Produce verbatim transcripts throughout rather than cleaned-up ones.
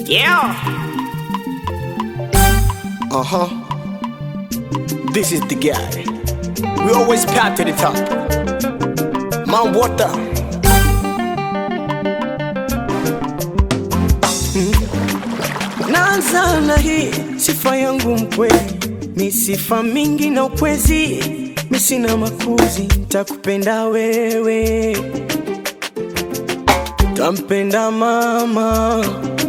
Yeah. Uh-huh. This is the guy. We always path to the top. Mount Water. Mm. Naanza na hii sifa yangu mkweli. Mi sifa mingi na ukwezi. Mi sina makuzi, takupenda wewe. Tampenda mama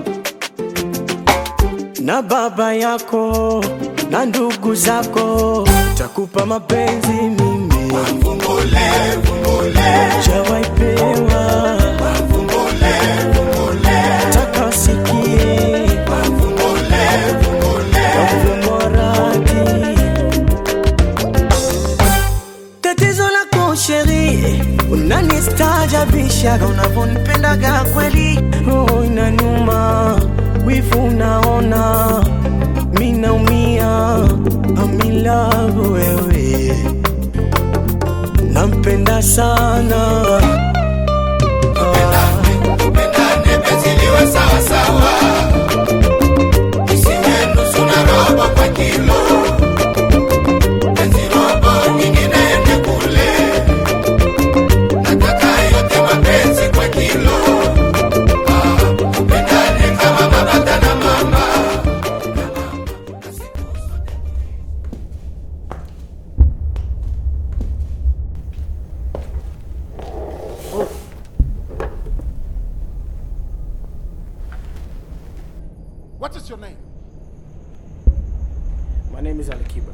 na baba yako na ndugu zako, takupa mapenzi mimi. Mvumbule, mvumbule, Jawai pewa mvumbule, mvumbule, taka sikie mvumbule, mvumbule, mvumorati. Tatizo lako sheri, unanistaajabisha unavyonipendaga kweli. Roho inaniuma, wivu unaona, mi naumia. I'm in love wewe, nampenda sana. tupendane penzi liwe sawa sawa, isiwe nusu na robo kwa kilo, penzi robo nyingine ende kule, nataka yote mapenzi kwa kilo. Ah, tupendane kama baba na mama. What is your name? My name is Alikiba.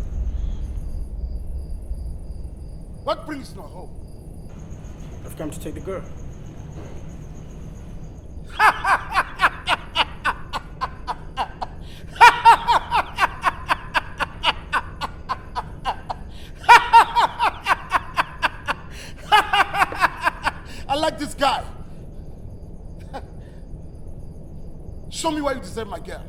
What brings you home? I've come to take the girl. I like this guy. Show me why you deserve my girl.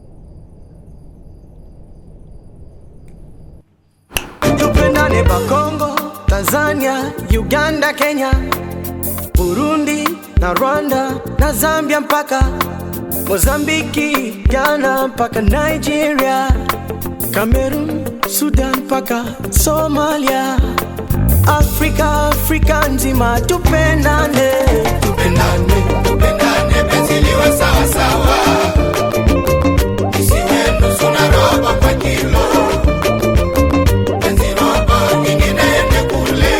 Tupendane pa Congo, Tanzania, Uganda, Kenya, Burundi na Rwanda na Zambia mpaka Mozambiki, Ghana mpaka Nigeria, Cameroon, Sudan mpaka Somalia. Afrika, Afrika nzima tupendane. Tupendane, tupendane penzi liwe sawa sawa, isiwe nusu na robo kwa kilo, penzi robo nyingine ende kule,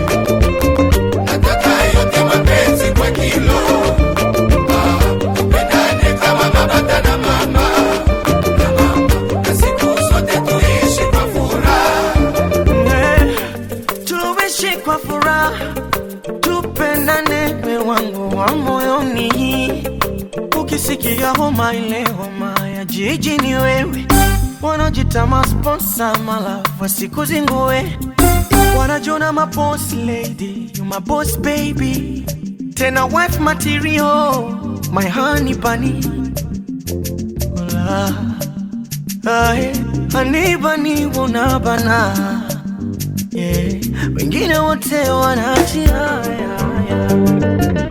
nataka yote mapenzi kwa kilo. Ah, tupendane kama baba na mama, na mama, na siku zote tuishi kwa furaha. Eh, tuishi kwa furaha, tupendane we wangu wa moyoni. Ukisikia homa ile homa ya jiji ni wewe, wanajita masponsa malavu siku zingue, wanajona maboss lady, you my boss baby, tena wife material, my honey bunny. Hola, ae, honey bunny unabana, yeah, wengine wote wanaachia, yeah, yeah.